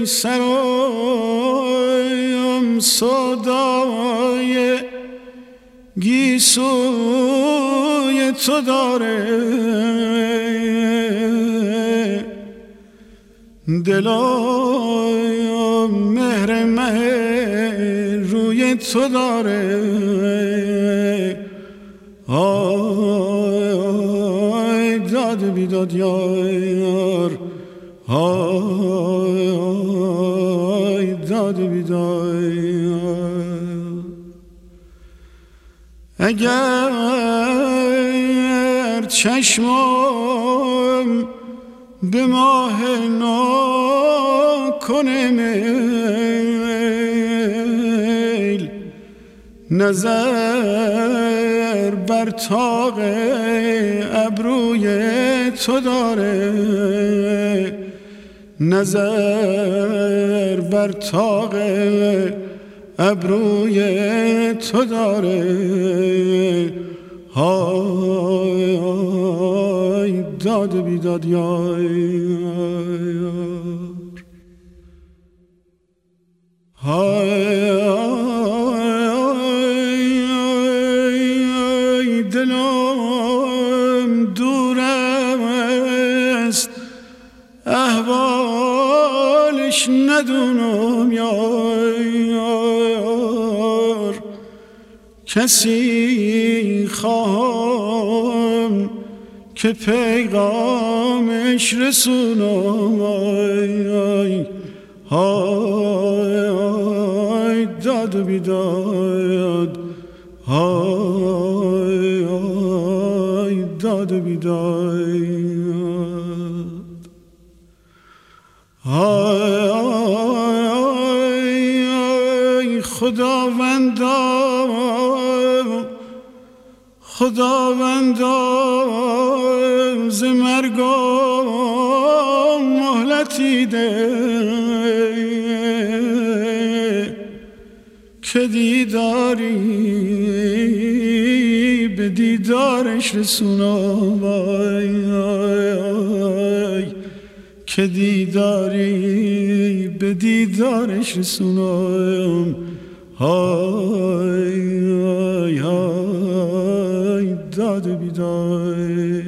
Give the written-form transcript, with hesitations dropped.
سرایم صدای گیسوی تو داره، دلایم مهر مه روی تو داره. آی داد بیداد یار، آی داد بیداد یار. اگر چشمم به ماه نکنه میل، نظر بر طاق ابروی تو داره، نظر بر طاق ابروی تو داره. های داد بیداد یار، های دلم دور است احوالش ندونم یار، کسی خواهم که پیغامش رسونم. آی آی داد و بیداد، آی آی داد و بیداد. آی آی خداوندا، خداوندا ز مرگم مهلتی ده، که دیداری به دیدارش رسونم. آی آی که دیداری به دیدارش رسونم. های های های داد بیداد.